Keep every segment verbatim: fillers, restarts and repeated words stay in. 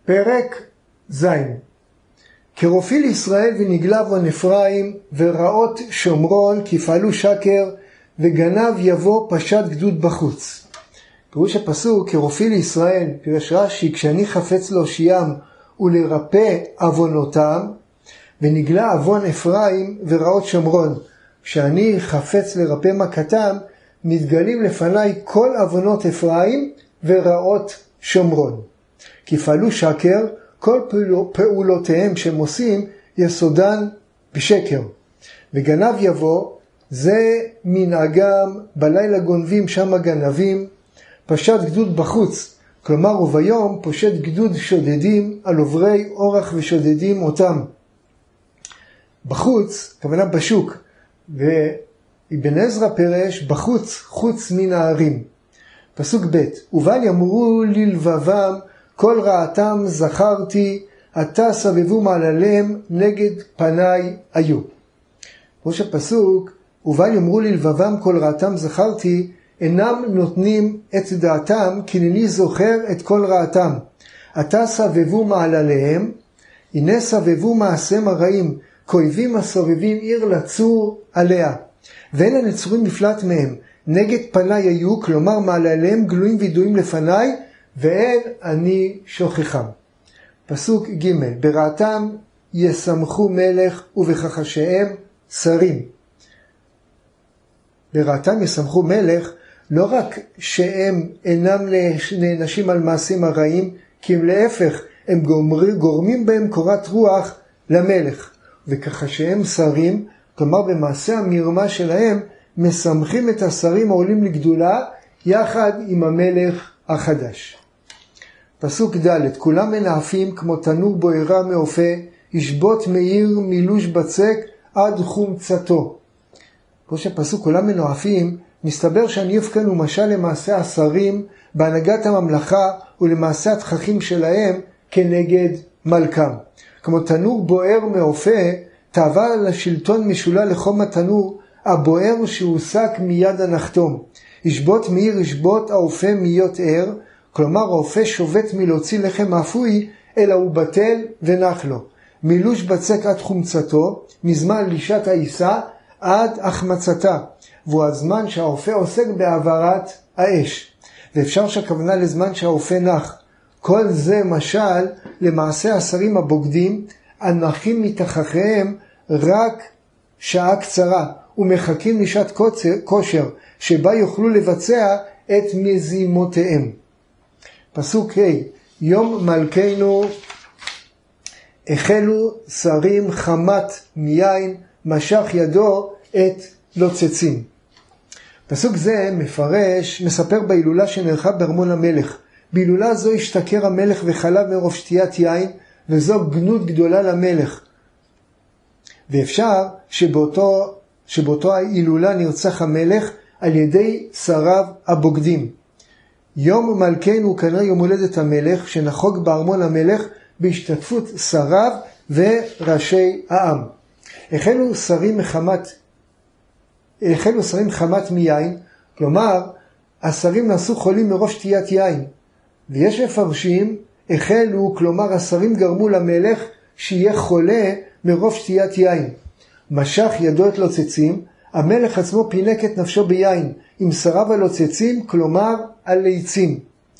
פרק זין. כרופיל ישראל ונגלה עוון אפרים ורעות שומרון כי פעלו שקר וגנב יבוא פשט גדוד בחוץ. פירוש הפסוק כרופיל ישראל, פירש רש"י, כשאני חפץ להושיעם ולרפא עוונותם, ונגלה עוון אפרים ורעות שומרון, כשאני חפץ לרפא מכתם, מתגלים לפניי כל עוונות אפרים ורעות שומרון. כי פעלו שקר, כל פעולותיהם שהם עושים יסודן בשקר. וגנב יבוא, זה מנהגם, בלילה גונבים שם הגנבים, פשט גדוד בחוץ, כלומר וביום פושט גדוד שודדים על עוברי אורח ושודדים אותם. בחוץ, כוונה בשוק, ואבן עזרא פירש בחוץ, חוץ מן הערים. פסוק ב' ובל יאמרו ללבבם כל רעתם זכרתי, עתה סבבו מעלליהם נגד פניי היו. ראש הפסוק, ובל יאמרו ללבבם כל רעתם זכרתי, אינם נותנים את דעתם, כי איני זוכר את כל רעתם. עתה סבבו מעלליהם, הנה סבבו מעשיהם הרעים, כאויבים הסובבים עיר לצור עליה. ואין הנצורים מפלט מהם, נגד פניי היו, כלומר מעלליהם גלויים וידועים לפניי, ואין אני שוכחם. פסוק ג' ברעתם ישמחו מלך ובכחשיהם שרים. ברעתם ישמחו מלך, לא רק שהם אינם נענשים על מעשים הרעים, כי הם להפך, הם גורמים בהם קורת רוח למלך. וכחשיהם שרים, כלומר במעשה המרמה שלהם, משמחים את השרים העולים לגדולה, יחד עם המלך החדש. פסוק ד' כולם מנאפים כמו תנור בוערה מאופה, ישבות מאיר מילוש בצק עד חומצתו. כמו שפסוק כולם מנאפים, מסתבר שהניף כאן הוא משל למעשה השרים בהנהגת הממלכה ולמעשה התככים שלהם כנגד מלכם. כמו תנור בוער מאופה, תאווה לשלטון משולה לחום התנור הבוער שהוסק מיד הנחתום. ישבות מאיר ישבות האופה מיות ער, כלומר האופה שובת מלהוציא לחם אפוי, אלא הוא בטל ונח לו. מילוש בצק עד חומצתו, מזמן לישת העיסה עד החמצתה, והוא הזמן שהאופה עוסק בעברת האש. ואפשר שהכוונה לזמן שהאופה נח. כל זה משל למעשה השרים הבוגדים, הנחים מתחכיהם רק שעה קצרה, ומחכים לשעת כושר, שבה יוכלו לבצע את מזימותיהם. פסוק ה' יום מלכנו החלו שרים חמת מיין, משך ידו את לוצצים. פסוק זה מפרש, מספר בהילולה שנערכה בארמון המלך. בהילולה זו השתכר המלך וחלב מרוב שתיית יין, וזו גנות גדולה למלך. ואפשר שבאותו, שבאותו ההילולה נרצח המלך על ידי שריו הבוגדים. יום מלכנו הוא כנראה יום הולדת המלך, שנחוג בארמון המלך בהשתתפות שריו וראשי העם. החלו שרים מחמת, החלו שרים חמת מיין, כלומר, השרים נעשו חולים מרוב שתיית יין. ויש מפרשים, החלו, כלומר, השרים גרמו למלך שיהיה חולה מרוב שתיית יין. משך ידו את לוצצים, המלך עצמו פינק את נפשו ביין, עם שריו הלוצצים, כלומר, הליצים.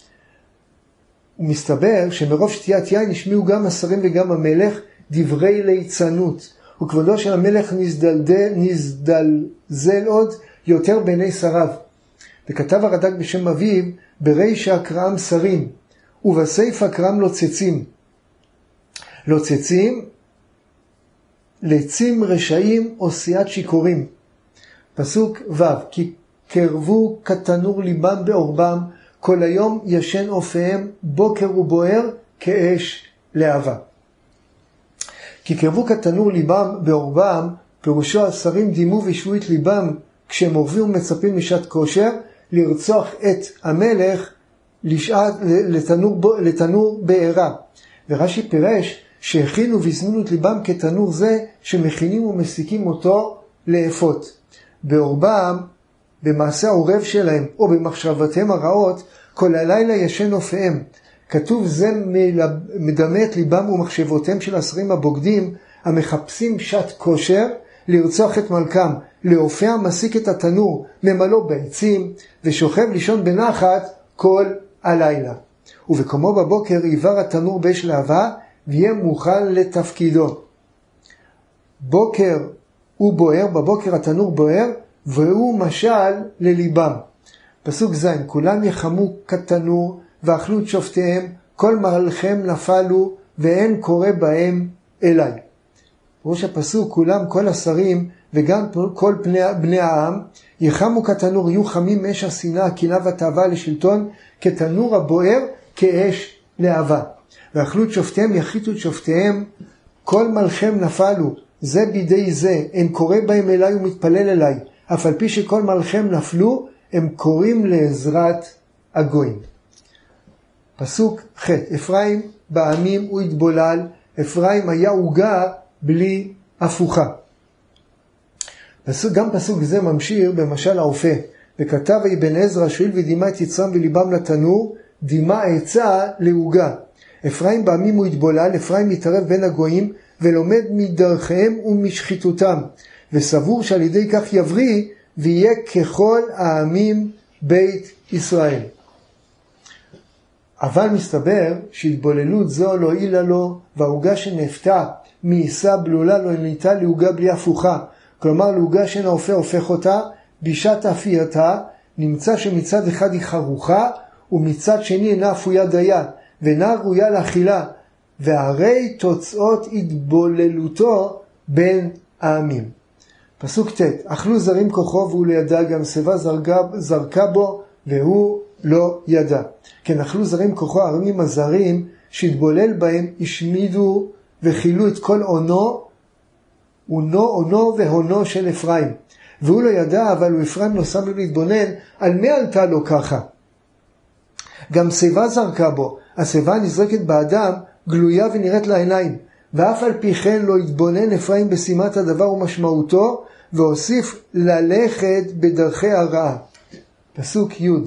ומסתבר שמרוב שתיית יין השמיעו גם השרים וגם המלך דברי ליצנות, וכבודו של המלך נזדלזל, נזדלזל עוד יותר בעיני שריו. וכתב הרד"ק בשם אביו, ברישא קראם שרים, ובסייפא קראם לוצצים. לוצצים, לצים רשעים או סיעת שיכורים. פסוק ו' כי קרבו כתנור ליבם בעורבם, כל היום ישן אופיהם, בוקר ובוער כאש להבה. כי קרבו כתנור ליבם בעורבם, פירושו השרים דימו וישבו את ליבם, כשהם עורבים ומצפים לשעת כושר, לרצוח את המלך לשעת, לתנור, לתנור בעירה. ורש"י פירש שהכינו והזמינו את ליבם כתנור זה, שמכינים ומסיקים אותו לאפות. בעורבם, במעשה העורב שלהם, או במחשבותיהם הרעות, כל הלילה ישן אופיהם. כתוב זה מדמה את ליבם ומחשבותיהם של השרים הבוגדים, המחפשים שעת כושר לרצוח את מלכם, להופיע מסיק את התנור, ממלוא ביצים, ושוכב לישון בנחת כל הלילה. ובקומו בבוקר עיוור התנור באש להבה, ויהיה מוכן לתפקידו. בוקר הוא בוער, בבוקר התנור בוער, והוא משל לליבם. פסוק זין, כולם יחמו כתנור, ואכלו את שופטיהם, כל מלכם נפלו, ואין קורא בהם אליי. ראש הפסוק, כולם, כל השרים, וגם כל בני, בני העם, יחמו כתנור, יהיו חמים מאש השנאה, הקנאה והתאווה לשלטון, כתנור הבוער, כאש להבה. ואכלו את שופטיהם, יחיתו את שופטיהם, כל מלכם נפלו, זה בידי זה, אין קורא בהם אליי ומתפלל אליי, אף על פי שכל מלכם נפלו, הם קוראים לעזרת הגויים. פסוק ח', אפרים בעמים הוא התבולל, אפרים היה עוגה בלי הפוכה. פסוק, גם פסוק זה ממשיך במשל האופה, וכתב אבן עזרא שואל ודימה את יצרם וליבם לתנור, דימה עצה לעוגה. אפרים בעמים הוא התבולל, אפרים מתערב בין הגויים, ולומד מדרכיהם ומשחיתותם, וסבור שעל ידי כך יבריא, ויהיה ככל העמים בית ישראל. אבל מסתבר שהתבוללות זו לא הועילה לו, והעוגה שנפתה מעיסה בלולה לא ניתה לעוגה בלי הפוכה. כלומר, לעוגה שאינה הופך הופך אותה, בשעת אפייתה, נמצא שמצד אחד היא חרוכה, ומצד שני אינה אפויה דייה, ואינה ראויה לאכילה, והרי תוצאות התבוללותו בין העמים. פסוק ט', אכלו זרים כוחו והוא לא ידע, גם שיבה זרקה, זרקה בו והוא לא ידע. כן, אכלו זרים כוחו, העמים הזרים שהתבולל בהם השמידו וחילו את כל עונו, עונו, עונו והונו של אפרים. והוא לא ידע, אבל הוא אפרים לא שם לו להתבונן, על מי עלתה לו ככה? גם שיבה זרקה בו, השיבה נזרקת באדם, גלויה ונראית לעיניים, ואף על פי כן לא התבונן אפרים בשימת הדבר ומשמעותו, והוסיף ללכת בדרכי הרעה. פסוק י',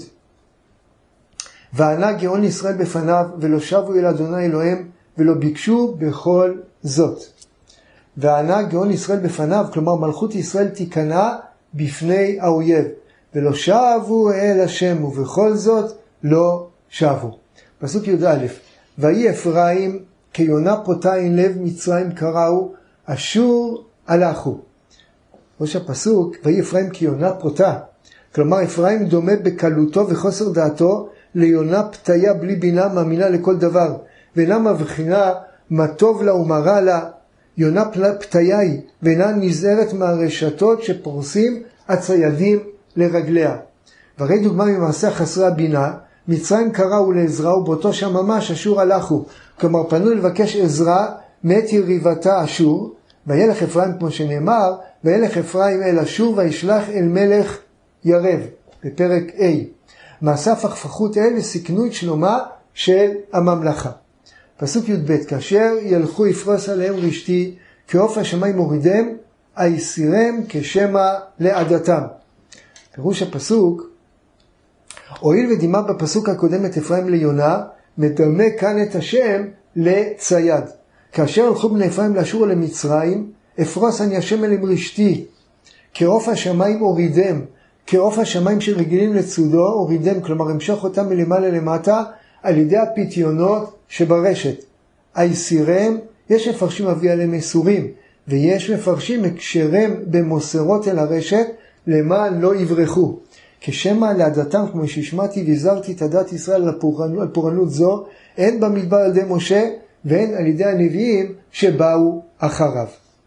וענה גאון ישראל בפניו, ולא שבו אל אדוני אלוהים, ולא ביקשו בכל זאת. וענה גאון ישראל בפניו, כלומר מלכות ישראל תיכנע בפני האויב, ולא שבו אל השם, ובכל זאת לא שבו. פסוק י"א, ויהי אפרים כיונה פותה אין לב מצרים קראו, אשור הלכו. ראש הפסוק, ויהי אפרים כיונה פותה, כלומר אפרים דומה בקלותו וחוסר דעתו ליונה פתיה בלי בינה, מאמינה לכל דבר, ואינה מבחינה מה טוב לה ומה רע לה. יונה פתיה היא, ואינה נזהרת מהרשתות שפורסים הציידים לרגליה. והרי דוגמה ממעשה חסרי הבינה, מצרים קראו לעזרה, ובאותו שם ממש אשור הלכו. כלומר פנו לבקש עזרה מאת יריבתה אשור, וילך אפרים כמו שנאמר, וילך אפרים אל אשור וישלח אל מלך ירב, בפרק A. מעשה הפכפכות אלה סיכנו את שלומה של הממלכה. פסוק י"ב, כאשר ילכו יפרוס עליהם רשתי, כעוף השמיים מורידם, היסירם כשמע לעדתם. פירוש הפסוק, הואיל ודימה בפסוק הקודם את אפרים ליונה, מדמה כאן את השם לצייד. כאשר הלכו בני אפרים לאשור למצרים, אפרוס אני השם אליהם רשתי, כעוף השמיים הורידם, כעוף השמיים שרגילים לצודו הורידם, כלומר המשוך אותם מלמעלה למטה, על ידי הפיתיונות שברשת. היסירם, יש מפרשים מביא עליהם איסורים, ויש מפרשים הקשרם במוסרות אל הרשת, למען לא יברחו. כשמע לעדתם, כמו שהשמעתי והזהרתי את עדת ישראל על פורענות, על פורענות זו, הן במדבר על ידי משה, והן על ידי הנביאים שבאו אחריו.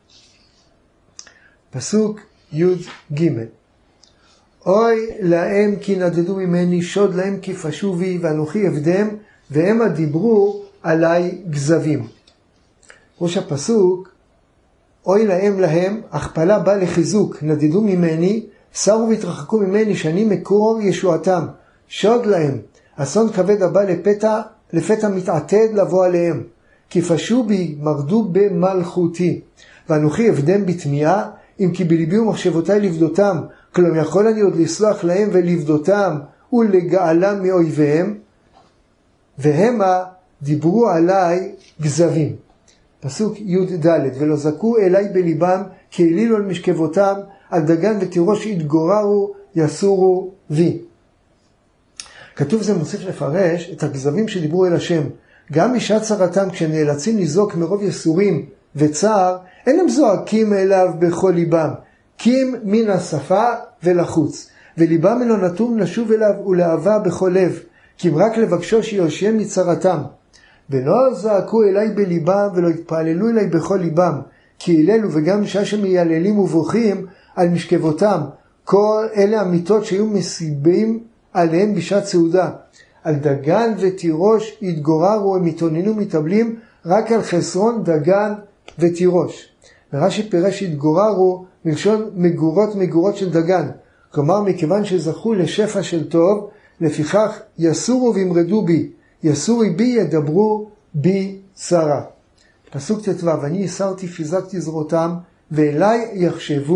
פסוק י"ג, אוי להם כי נדדו ממני, שוד להם כי פשו בי, ואנוכי עבדם, והם דיברו עליי גזבים. ראש הפסוק, אוי להם להם, הכפלה בא לחיזוק, נדדו ממני, סרו והתרחקו ממני, שאני מקור ישועתם. שוד להם, אסון כבד הבא לפתע, לפתע מתעתד לבוא עליהם. כי פשו בי, מרדו במלכותי. ואנוכי עבדם בתמיעה, אם כי בליבי ומחשבותיי לבדותם. כלומר יכול אני עוד לסלוח להם ולבדותם, ולגאלם מאויביהם. והמה דיברו עליי גזבים. פסוק י' ד' ולא זכו אליי בליבם, כי העלילו על משכבותם, על דגן ותירוש יתגוררו, יסורו בי. כתוב זה מוסיף לפרש את הכזבים שדיברו אל השם. גם בשעת צרתם, כשנאלצים לזעוק מרוב יסורים וצער, אין הם זועקים אליו בכל ליבם, כי הם מן השפה ולחוץ, וליבם אינו נתון לשוב אליו ולאהבה בכל לב, כי אם רק לבקשו שיושיעם מצרתם. ולא זעקו אליי בליבם ולא התפעללו אליי בכל ליבם, כי היללו וגם בשעה שמיייללים ובוכים על משכבותם, כל אלה המיטות שהיו מסיבים עליהם בשעת סעודה. על דגן ותירוש התגוררו, הם מתאוננו מתאבלים רק על חסרון דגן ותירוש. ורש"י פירש התגוררו מלשון מגורות מגורות של דגן, כלומר מכיוון שזכו לשפע של טוב, לפיכך יסורו וימרדו בי, יסורי בי ידברו בי שרה. פסוק ט"ו, אני הסרתי פיזקתי זרותם ואליי יחשבו